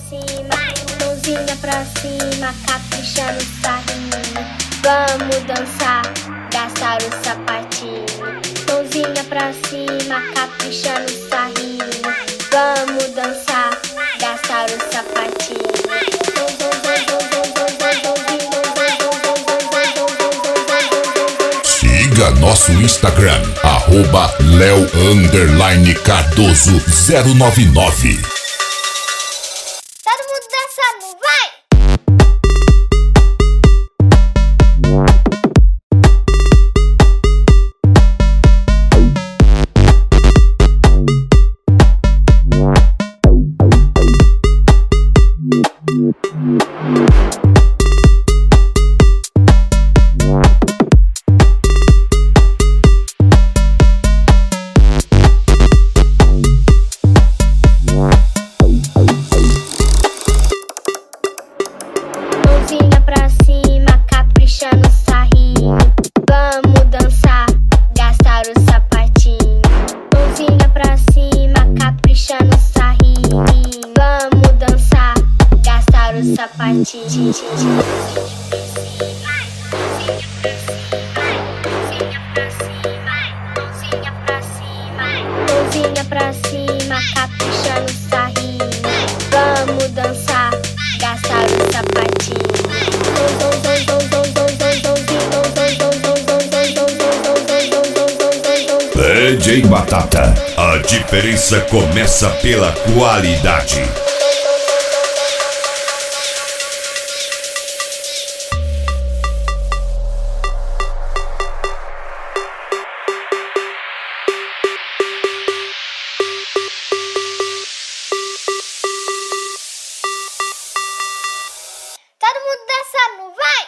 cima, mãozinha pra cima, capricha no sarrinho. Vamos dançar, gastar o sapatinho. Mãozinha pra cima, capricha no sarrinho. Vamos dançar, gastar o sapatinho. Siga nosso Instagram, @leo_cardoso099. Todo mundo dançando, vai! Mãozinha pra cima, capricha no sarrinho. Vamos dançar, gastar o sapatinho. Mãozinha pra cima, capricha no sarrinho. Vamos dançar, gastar o sapatinho. Mãozinha pra cima, capricha no sarrinho. Vamos dançar, gastar o sapatinho. DJ Batata, a diferença começa pela qualidade. Todo mundo dançando, vai!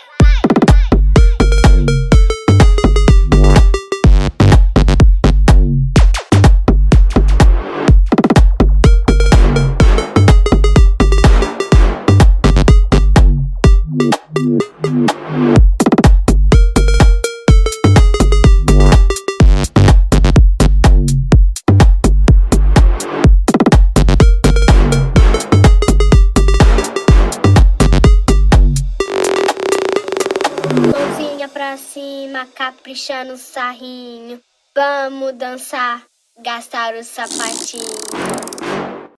Mãozinha pra cima, capricha no sarrinho. Vamos dançar, gastar o sapatinho.